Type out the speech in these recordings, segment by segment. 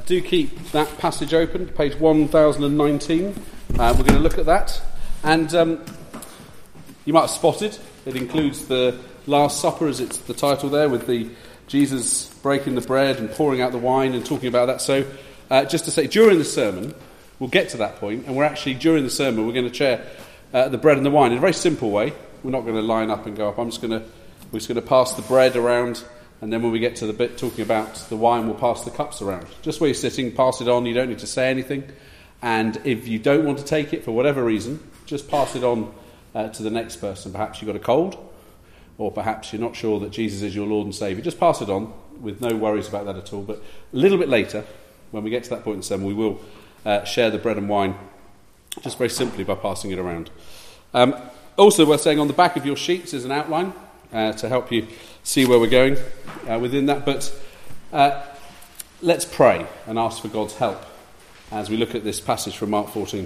do keep that passage open, page 1019. We're going to look at that. And you might have spotted, it includes the Last Supper, as it's the title there, with the Jesus breaking the bread and pouring out the wine and talking about that. So just to say, during the sermon, we'll get to that point, and we're actually, during the sermon, we're going to share the bread and the wine in a very simple way. We're not going to line up and go up. We're just going to pass the bread around, and then when we get to the bit talking about the wine, we'll pass the cups around. Just where you're sitting, pass it on. You don't need to say anything. And if you don't want to take it for whatever reason, just pass it on to the next person. Perhaps you've got a cold, or perhaps you're not sure that Jesus is your Lord and Saviour. Just pass it on with no worries about that at all. But a little bit later, when we get to that point in the sermon, we will share the bread and wine just very simply by passing it around. Also, we're saying on the back of your sheets is an outline to help you see where we're going within that. But let's pray and ask for God's help as we look at this passage from Mark 14.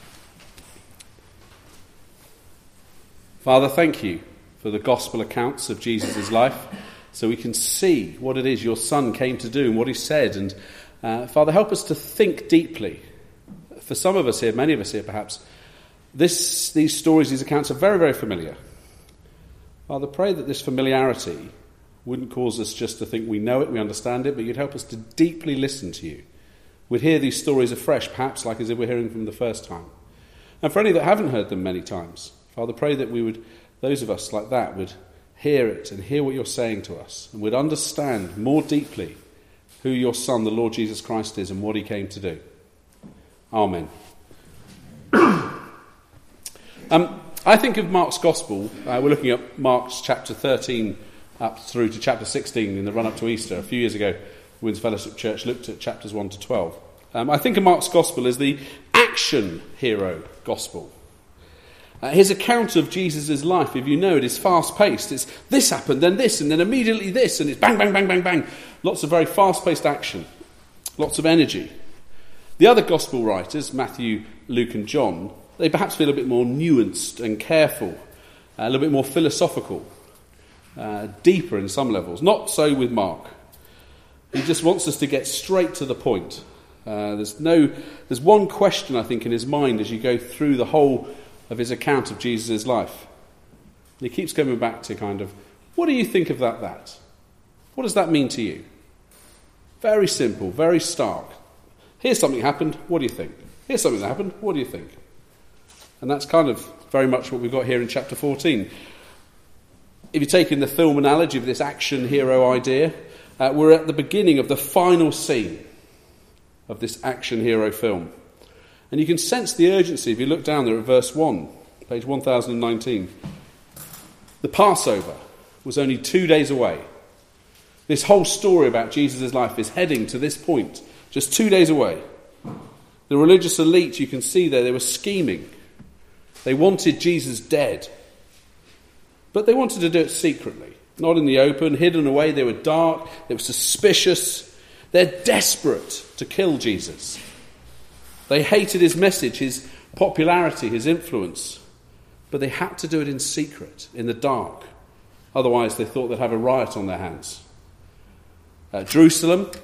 Father, thank you for the gospel accounts of Jesus' life, so we can see what it is your Son came to do and what he said. And Father, help us to think deeply. For some of us here, many of us here perhaps, these stories, these accounts are very, very familiar. Father, pray that this familiarity wouldn't cause us just to think we know it, we understand it, but you'd help us to deeply listen to you. We'd hear these stories afresh, perhaps like as if we're hearing them the first time. And for any that haven't heard them many times, Father, pray that those of us like that would hear it and hear what you're saying to us, and would understand more deeply who your Son, the Lord Jesus Christ, is and what he came to do. Amen. I think of Mark's Gospel, we're looking at Mark's chapter 13 up through to chapter 16 in the run-up to Easter. A few years ago, Winds Fellowship Church looked at chapters 1 to 12. I think of Mark's Gospel as the action hero Gospel. His account of Jesus' life, if you know it, is fast-paced. It's this happened, then this, and then immediately this, and it's bang, bang, bang, bang, bang. Lots of very fast-paced action, lots of energy. The other Gospel writers, Matthew, Luke and John, they perhaps feel a bit more nuanced and careful, a little bit more philosophical, deeper in some levels. Not so with Mark. He just wants us to get straight to the point. There's one question, I think, in his mind as you go through the whole of his account of Jesus' life. And he keeps coming back to kind of, what do you think of that? What does that mean to you? Very simple, very stark. Here's something happened, what do you think? Here's something that happened, what do you think? And that's kind of very much what we've got here in chapter 14. If you take in the film analogy of this action hero idea, we're at the beginning of the final scene of this action hero film. And you can sense the urgency if you look down there at verse 1, page 1019. The Passover was only 2 days away. This whole story about Jesus' life is heading to this point, just 2 days away. The religious elite, you can see there, they were scheming. They wanted Jesus dead. But they wanted to do it secretly, not in the open, hidden away. They were dark, they were suspicious. They're desperate to kill Jesus. They hated his message, his popularity, his influence. But they had to do it in secret, in the dark. Otherwise, they thought they'd have a riot on their hands. Jerusalem,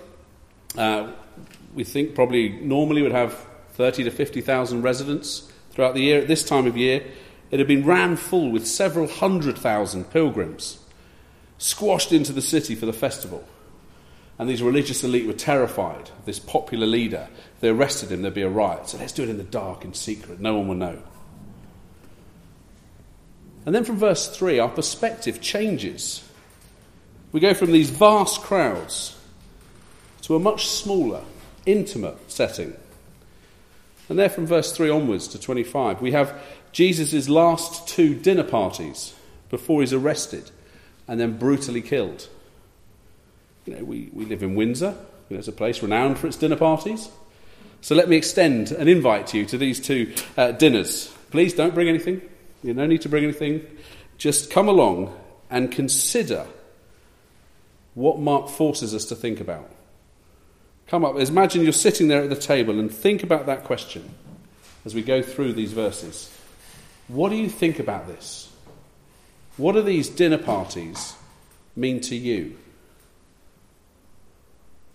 we think probably normally would have 30 to 50,000 residents throughout the year. At this time of year, it had been rammed full with several 100,000 pilgrims squashed into the city for the festival. And these religious elite were terrified of this popular leader. If they arrested him, there'd be a riot. So let's do it in the dark, in secret. No one will know. And then from verse 3, our perspective changes. We go from these vast crowds to a much smaller, intimate setting. And there from verse 3 onwards to 25, we have Jesus' last 2 dinner parties before he's arrested and then brutally killed. You know, we live in Windsor. You know, it's a place renowned for its dinner parties. So let me extend an invite to you to these 2 dinners. Please don't bring anything. You no need to bring anything. Just come along and consider what Mark forces us to think about. Come up. Imagine you're sitting there at the table and think about that question as we go through these verses. What do you think about this? What do these dinner parties mean to you?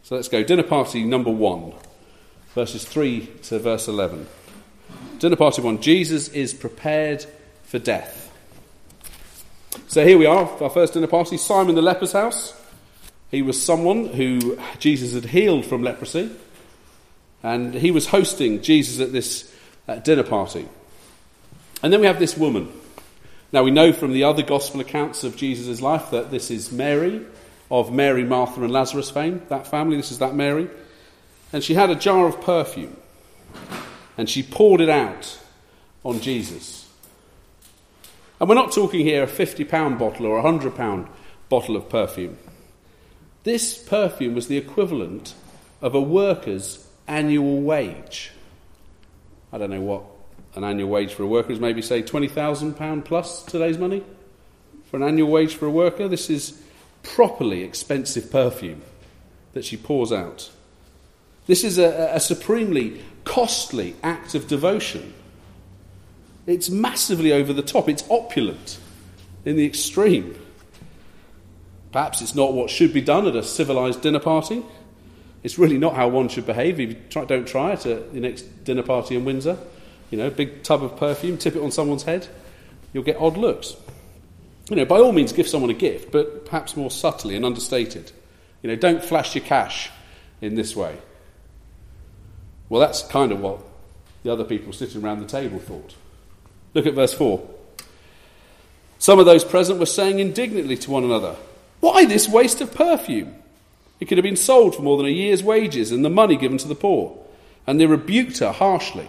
So let's go. Dinner party number 1, verses 3 to verse 11. Dinner party 1. Jesus is prepared for death. So here we are, our first dinner party. Simon the leper's house. He was someone who Jesus had healed from leprosy. And he was hosting Jesus at this dinner party. And then we have this woman. Now we know from the other gospel accounts of Jesus' life that this is Mary, of Mary, Martha and Lazarus fame, that family. This is that Mary. And she had a jar of perfume. And she poured it out on Jesus. And we're not talking here a £50 bottle or a £100 bottle of perfume. This perfume was the equivalent of a worker's annual wage. I don't know what an annual wage for a worker is, maybe say £20,000 plus today's money for an annual wage for a worker. This is properly expensive perfume that she pours out. This is a supremely costly act of devotion. It's massively over the top. It's opulent in the extreme. Perhaps it's not what should be done at a civilised dinner party. It's really not how one should behave. If you don't try it at your next dinner party in Windsor. You know, big tub of perfume, tip it on someone's head, you'll get odd looks. You know, by all means give someone a gift, but perhaps more subtly and understated. You know, don't flash your cash in this way. Well, that's kind of what the other people sitting around the table thought. Look at verse 4. Some of those present were saying indignantly to one another, "Why this waste of perfume? It could have been sold for more than a year's wages and the money given to the poor." And they rebuked her harshly.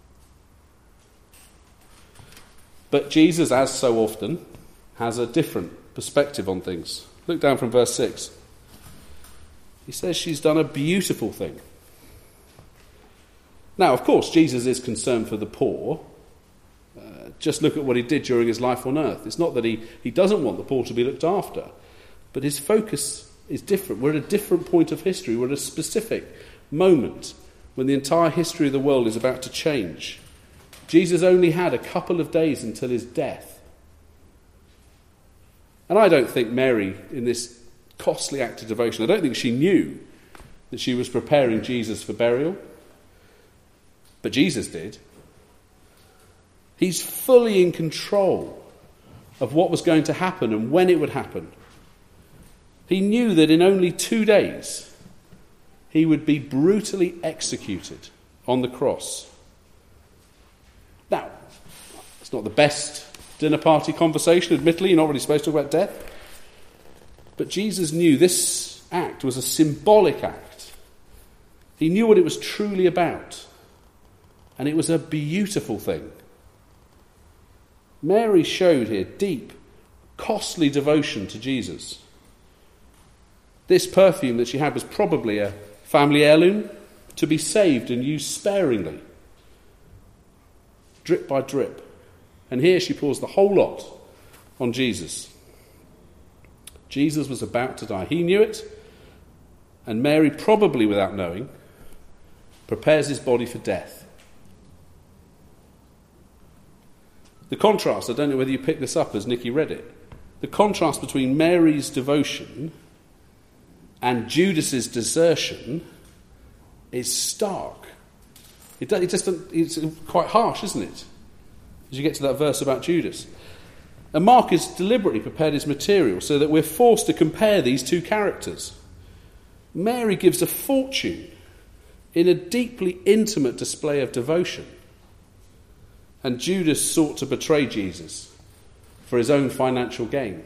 But Jesus, as so often, has a different perspective on things. Look down from verse 6. He says she's done a beautiful thing. Now, of course, Jesus is concerned for the poor. Just look at what he did during his life on earth. It's not that he doesn't want the poor to be looked after, but his focus is different. We're at a different point of history. We're at a specific moment when the entire history of the world is about to change. Jesus only had a couple of days until his death. And I don't think Mary, in this costly act of devotion, I don't think she knew that she was preparing Jesus for burial. But Jesus did. He's fully in control of what was going to happen and when it would happen. He knew that in only 2 days he would be brutally executed on the cross. Now, it's not the best dinner party conversation, admittedly. You're not really supposed to talk about death. But Jesus knew this act was a symbolic act. He knew what it was truly about. And it was a beautiful thing. Mary showed here deep, costly devotion to Jesus. This perfume that she had was probably a family heirloom to be saved and used sparingly, drip by drip. And here she pours the whole lot on Jesus. Jesus was about to die. He knew it, and Mary, probably without knowing, prepares his body for death. The contrast, I don't know whether you picked this up as Nicky read it, the contrast between Mary's devotion and Judas's desertion is stark. It's quite harsh, isn't it? As you get to that verse about Judas. And Mark has deliberately prepared his material so that we're forced to compare these two characters. Mary gives a fortune in a deeply intimate display of devotion. And Judas sought to betray Jesus for his own financial gain.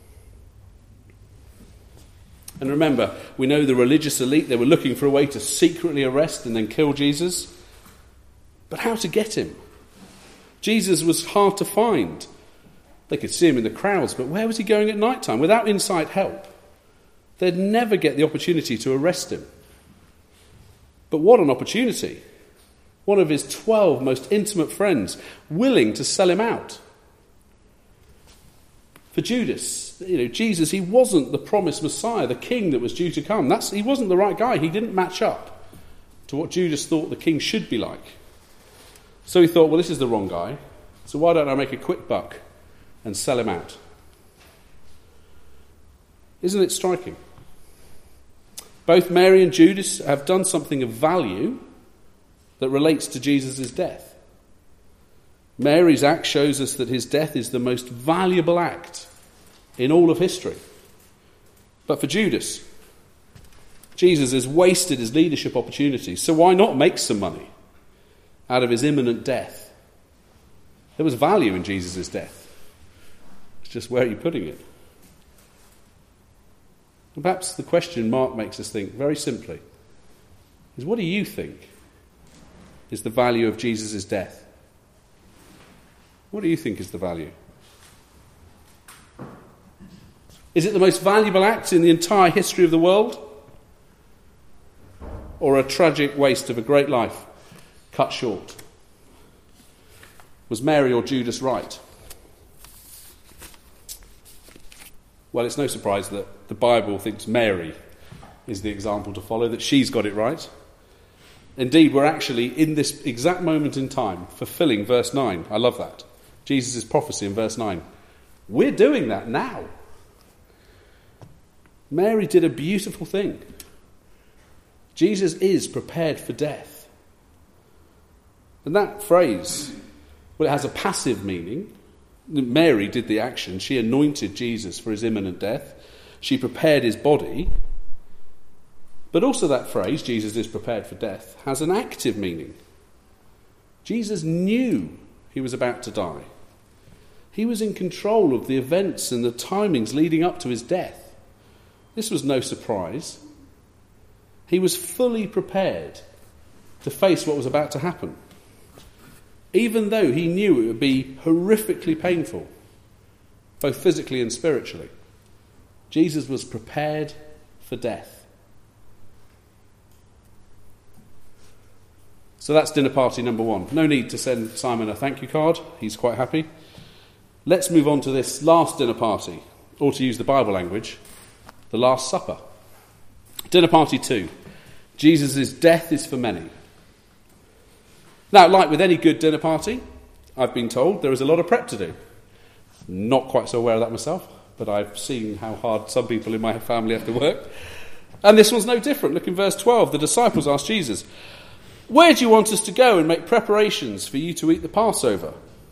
And remember, we know the religious elite, they were looking for a way to secretly arrest and then kill Jesus. But how to get him? Jesus was hard to find. They could see him in the crowds, but where was he going at night time? Without inside help, they'd never get the opportunity to arrest him. But what an opportunity. One of his 12 most intimate friends willing to sell him out. For Judas, Jesus, he wasn't the promised Messiah, the king that was due to come. He wasn't the right guy. He didn't match up to what Judas thought the king should be like. So he thought, well, this is the wrong guy, so why don't I make a quick buck and sell him out? Isn't it striking? Both Mary and Judas have done something of value that relates to Jesus' death. Mary's act shows us that his death is the most valuable act in all of history. But for Judas, Jesus has wasted his leadership opportunities, so why not make some money out of his imminent death? There was value in Jesus' death. It's just where are you putting it? And perhaps the question Mark makes us think very simply is, what do you think is the value of Jesus' death? What do you think is the value? Is it the most valuable act in the entire history of the world? Or a tragic waste of a great life cut short? Was Mary or Judas right? Well, it's no surprise that the Bible thinks Mary is the example to follow, that she's got it right. Indeed, we're actually, in this exact moment in time, fulfilling verse 9. I love that. Jesus' prophecy in verse 9. We're doing that now. Mary did a beautiful thing. Jesus is prepared for death. And that phrase, well, it has a passive meaning. Mary did the action. She anointed Jesus for his imminent death. She prepared his body. But also that phrase, Jesus is prepared for death, has an active meaning. Jesus knew he was about to die. He was in control of the events and the timings leading up to his death. This was no surprise. He was fully prepared to face what was about to happen, even though he knew it would be horrifically painful, both physically and spiritually. Jesus was prepared for death. So that's dinner party number one. No need to send Simon a thank you card. He's quite happy. Let's move on to this last dinner party, or to use the Bible language, the Last Supper. Dinner party 2. Jesus' death is for many. Now, like with any good dinner party, I've been told there is a lot of prep to do. Not quite so aware of that myself, but I've seen how hard some people in my family have to work. And this one's no different. Look in verse 12. The disciples asked Jesus, "Where do you want us to go and make preparations for you to eat the Passover?"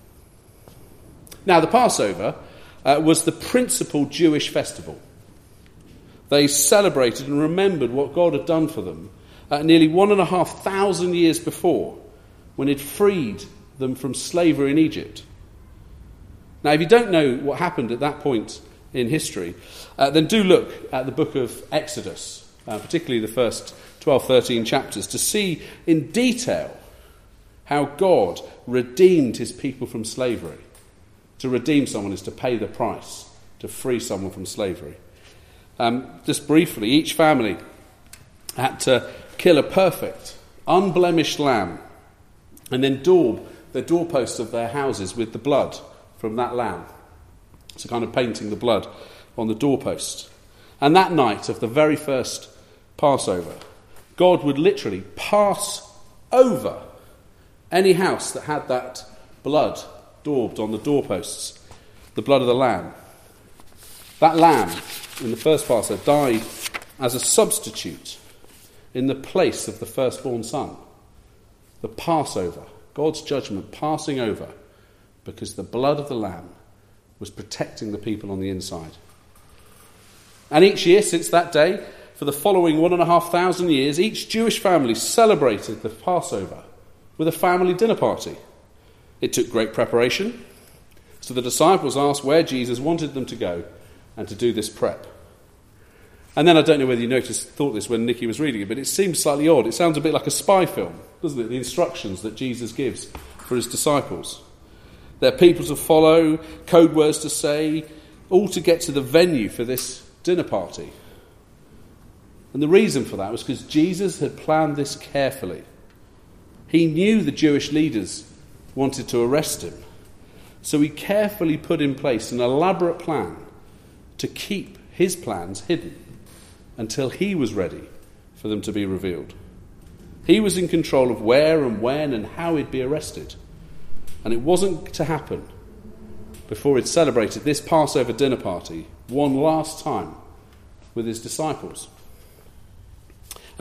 Now, the Passover was the principal Jewish festival. They celebrated and remembered what God had done for them nearly 1,500 years before, when he'd freed them from slavery in Egypt. Now, if you don't know what happened at that point in history, then do look at the book of Exodus, particularly the first 12, 13 chapters, to see in detail how God redeemed his people from slavery. To redeem someone is to pay the price to free someone from slavery. Just briefly, each family had to kill a perfect, unblemished lamb and then daub the doorposts of their houses with the blood from that lamb. So kind of painting the blood on the doorpost. And that night of the very first Passover, God would literally pass over any house that had that blood daubed on the doorposts, the blood of the lamb. That lamb, in the first Passover, died as a substitute in the place of the firstborn son. The Passover, God's judgment passing over, because the blood of the lamb was protecting the people on the inside. And each year since that day, for the following 1,500 years, each Jewish family celebrated the Passover with a family dinner party. It took great preparation, so the disciples asked where Jesus wanted them to go and to do this prep. And then I don't know whether you thought this when Nicky was reading it, but it seems slightly odd. It sounds a bit like a spy film, doesn't it? The instructions that Jesus gives for his disciples. There are people to follow, code words to say, all to get to the venue for this dinner party. And the reason for that was because Jesus had planned this carefully. He knew the Jewish leaders wanted to arrest him, so he carefully put in place an elaborate plan to keep his plans hidden until he was ready for them to be revealed. He was in control of where and when and how he'd be arrested. And it wasn't to happen before he'd celebrated this Passover dinner party one last time with his disciples.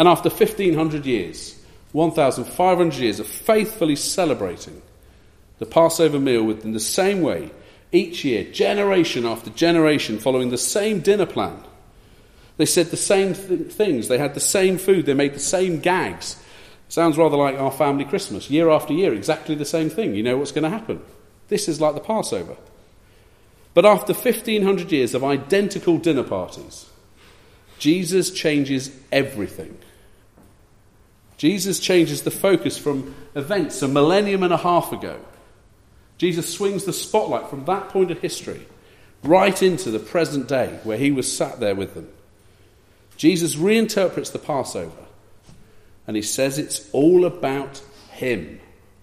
And after 1,500 years, 1,500 years of faithfully celebrating the Passover meal in the same way, each year, generation after generation, following the same dinner plan. They said the same things, they had the same food, they made the same gags. Sounds rather like our family Christmas. Year after year, exactly the same thing. You know what's going to happen. This is like the Passover. But after 1,500 years of identical dinner parties, Jesus changes everything. Jesus changes the focus from events a millennium and a half ago. Jesus swings the spotlight from that point of history right into the present day where he was sat there with them. Jesus reinterprets the Passover and he says it's all about him.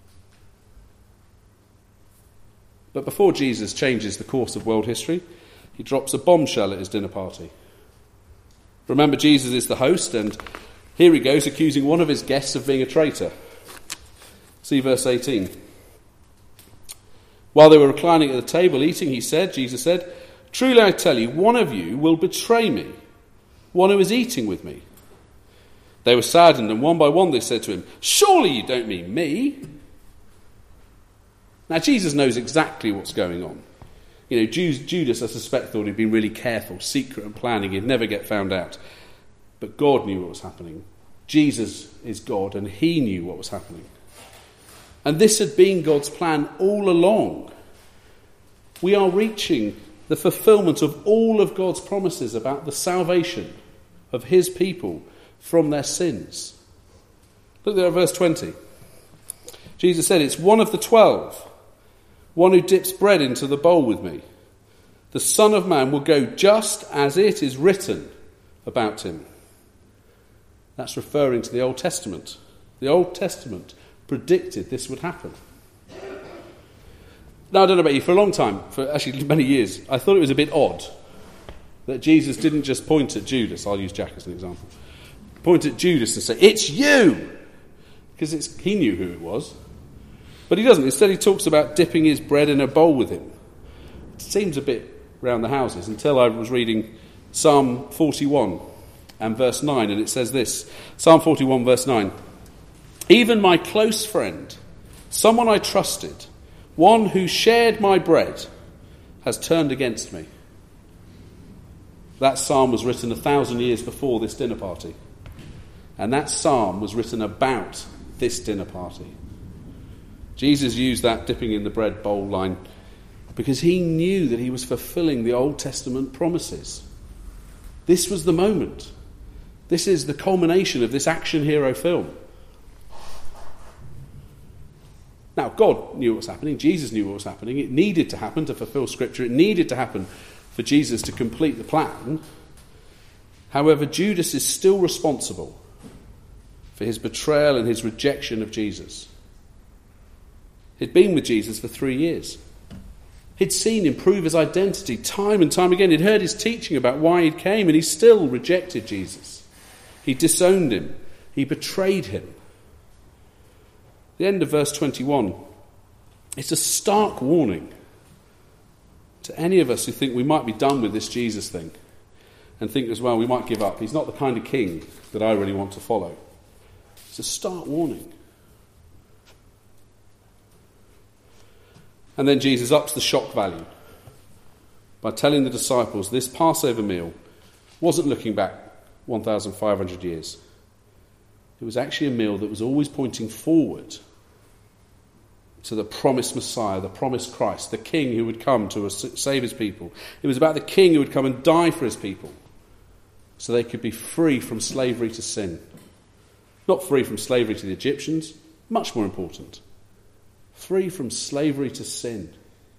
But before Jesus changes the course of world history, he drops a bombshell at his dinner party. Remember, Jesus is the host, and here he goes accusing one of his guests of being a traitor. See verse 18. While they were reclining at the table eating, Jesus said, "Truly I tell you, one of you will betray me, one who is eating with me." They were saddened, and one by one they said to him, "Surely you don't mean me?" Now Jesus knows exactly what's going on. You know, Judas, I suspect, thought he'd been really careful, secret and planning, he'd never get found out. But God knew what was happening. Jesus is God, and he knew what was happening. And this had been God's plan all along. We are reaching the fulfillment of all of God's promises about the salvation of his people from their sins. Look there at verse 20. Jesus said, "It's one of the 12, one who dips bread into the bowl with me. The Son of Man will go just as it is written about him." That's referring to the Old Testament. The Old Testament predicted this would happen. Now, I don't know about you, for a long time, for actually many years, I thought it was a bit odd that Jesus didn't just point at Judas. I'll use Jack as an example. Point at Judas and say, "It's you!" Because he knew who it was. But he doesn't. Instead, he talks about dipping his bread in a bowl with him. It seems a bit round the houses until I was reading Psalm 41 and verse 9, and it says this. Psalm 41 verse 9. "Even my close friend, someone I trusted, one who shared my bread, has turned against me." That psalm was written 1,000 years before this dinner party. And that psalm was written about this dinner party. Jesus used that dipping in the bread bowl line because he knew that he was fulfilling the Old Testament promises. This was the moment. This is the culmination of this action hero film. Now, God knew what was happening. Jesus knew what was happening. It needed to happen to fulfill Scripture. It needed to happen for Jesus to complete the plan. However, Judas is still responsible for his betrayal and his rejection of Jesus. He'd been with Jesus for 3 years. He'd seen him prove his identity time and time again. He'd heard his teaching about why he came, and he still rejected Jesus. He disowned him. He betrayed him. The end of verse 21, it's a stark warning to any of us who think we might be done with this Jesus thing and think as well we might give up. He's not the kind of king that I really want to follow. It's a stark warning. And then Jesus ups the shock value by telling the disciples this Passover meal wasn't looking back 1,500 years. It was actually a meal that was always pointing forward to the promised Messiah, the promised Christ, the King who would come to save his people. It was about the King who would come and die for his people so they could be free from slavery to sin. Not free from slavery to the Egyptians, much more important. Free from slavery to sin.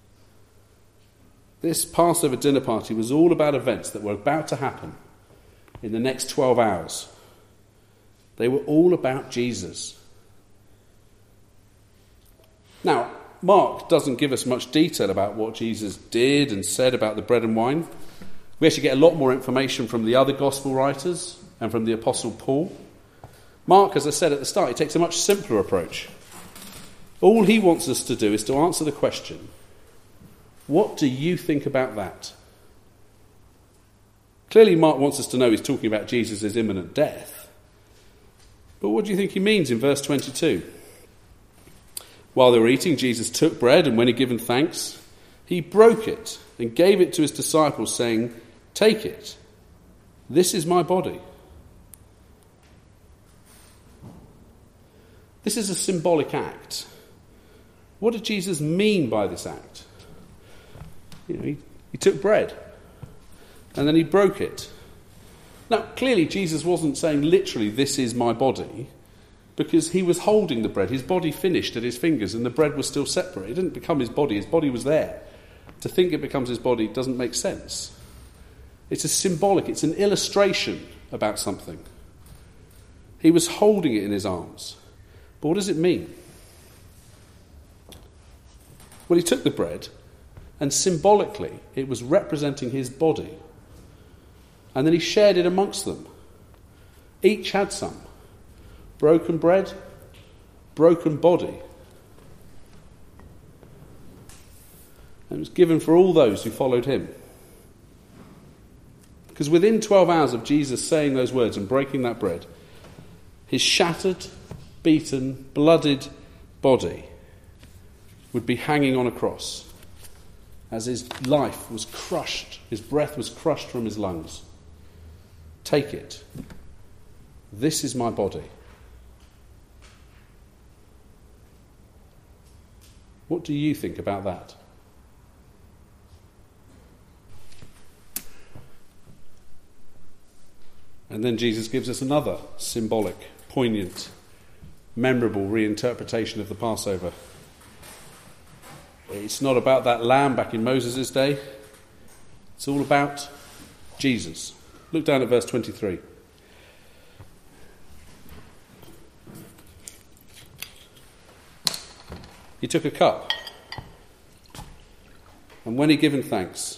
This Passover dinner party was all about events that were about to happen in the next 12 hours. They were all about Jesus. Now, Mark doesn't give us much detail about what Jesus did and said about the bread and wine. We actually get a lot more information from the other gospel writers and from the Apostle Paul. Mark, as I said at the start, he takes a much simpler approach. All he wants us to do is to answer the question, what do you think about that? Clearly, Mark wants us to know he's talking about Jesus' imminent death. But what do you think he means in verse 22? While they were eating, Jesus took bread, and when he'd given thanks, he broke it and gave it to his disciples, saying, "Take it. This is my body." This is a symbolic act. What did Jesus mean by this act? He took bread and then he broke it. Now, clearly Jesus wasn't saying literally, "This is my body," because he was holding the bread. His body finished at his fingers and the bread was still separate. It didn't become his body was there. To think it becomes his body doesn't make sense. It's a symbolic, it's an illustration about something. He was holding it in his arms. But what does it mean? Well, he took the bread, and symbolically it was representing his body. And then he shared it amongst them. Each had some. Broken bread, broken body. And it was given for all those who followed him. Because within 12 hours of Jesus saying those words and breaking that bread, his shattered, beaten, blooded body would be hanging on a cross as his life was crushed, his breath was crushed from his lungs. Take it. This is my body. What do you think about that? And then Jesus gives us another symbolic, poignant, memorable reinterpretation of the Passover. It's not about that lamb back in Moses' day. It's all about Jesus. Look down at verse 23. He took a cup, and when he'd given thanks,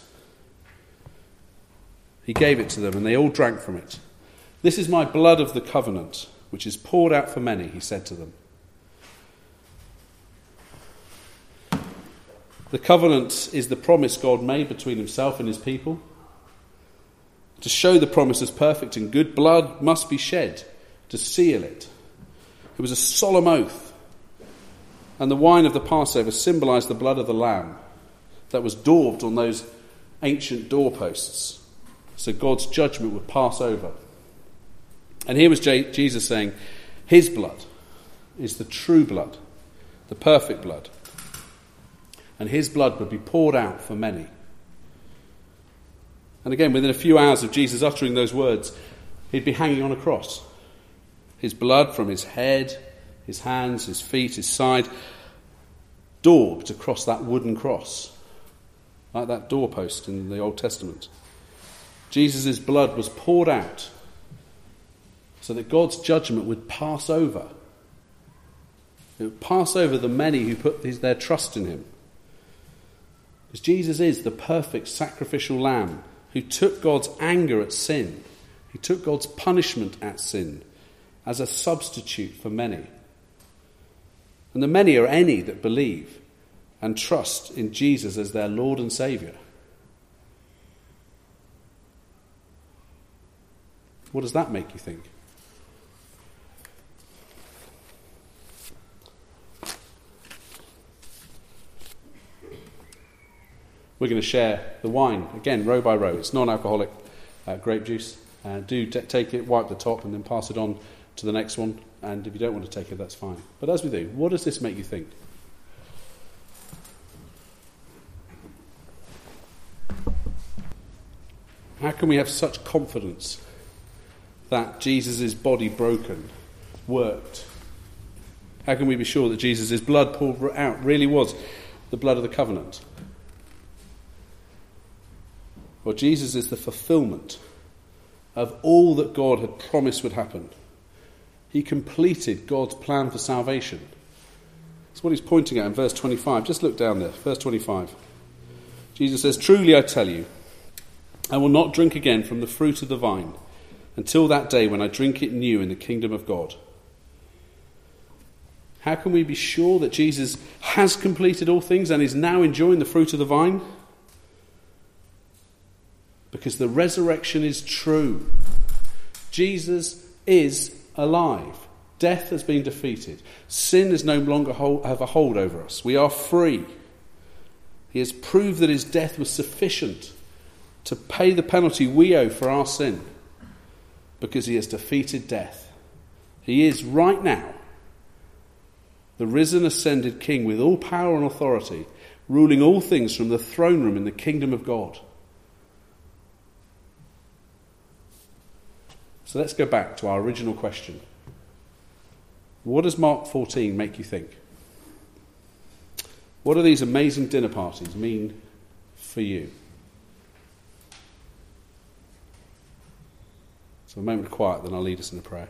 he gave it to them, and they all drank from it. "This is my blood of the covenant, which is poured out for many," he said to them. The covenant is the promise God made between himself and his people. To show the promise as perfect and good, blood must be shed to seal it. It was a solemn oath. And the wine of the Passover symbolised the blood of the lamb that was daubed on those ancient doorposts, so God's judgment would pass over. And here was Jesus saying, his blood is the true blood, the perfect blood. And his blood would be poured out for many. And again, within a few hours of Jesus uttering those words, he'd be hanging on a cross. His blood from his head, his hands, his feet, his side, daubed across that wooden cross, like that doorpost in the Old Testament. Jesus' blood was poured out so that God's judgment would pass over. It would pass over the many who put their trust in him. Because Jesus is the perfect sacrificial lamb who took God's anger at sin. He took God's punishment at sin as a substitute for many. And the many are any that believe and trust in Jesus as their Lord and Saviour. What does that make you think? We're going to share the wine, again, row by row. It's non-alcoholic grape juice. Do take it, wipe the top, and then pass it on to the next one. And if you don't want to take it, that's fine. But as we do, what does this make you think? How can we have such confidence that Jesus' body broken worked? How can we be sure that Jesus' blood poured out really was the blood of the covenant? Well, Jesus is the fulfillment of all that God had promised would happen. He completed God's plan for salvation. That's what he's pointing at in verse 25. Just look down there, verse 25. Jesus says, "Truly I tell you, I will not drink again from the fruit of the vine until that day when I drink it new in the kingdom of God." How can we be sure that Jesus has completed all things and is now enjoying the fruit of the vine? Because the resurrection is true. Jesus is alive. Death has been defeated. Sin is no longer have a hold over us. We are free. He has proved that his death was sufficient to pay the penalty we owe for our sin, because he has defeated death. He is right now the risen, ascended King with all power and authority, ruling all things from the throne room in the kingdom of God. So let's go back to our original question. What does Mark 14 make you think? What do these amazing dinner parties mean for you? So a moment of quiet, then I'll lead us in a prayer.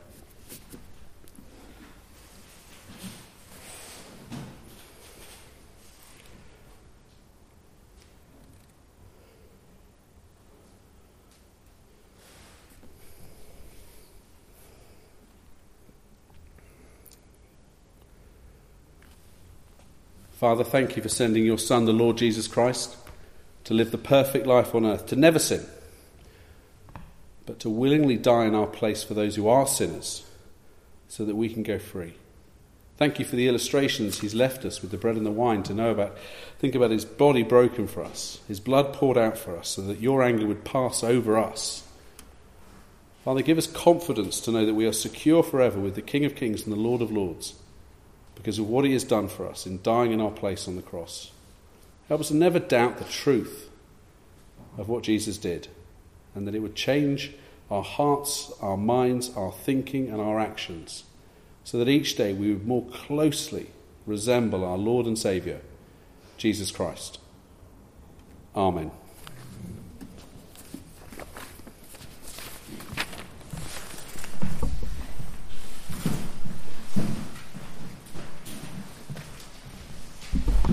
Father, thank you for sending your Son, the Lord Jesus Christ, to live the perfect life on earth, to never sin, but to willingly die in our place for those who are sinners, so that we can go free. Thank you for the illustrations he's left us with the bread and the wine to know about. Think about his body broken for us, his blood poured out for us, so that your anger would pass over us. Father, give us confidence to know that we are secure forever with the King of Kings and the Lord of Lords, because of what he has done for us in dying in our place on the cross. Help us to never doubt the truth of what Jesus did, and that it would change our hearts, our minds, our thinking and our actions, so that each day we would more closely resemble our Lord and Saviour, Jesus Christ. Amen.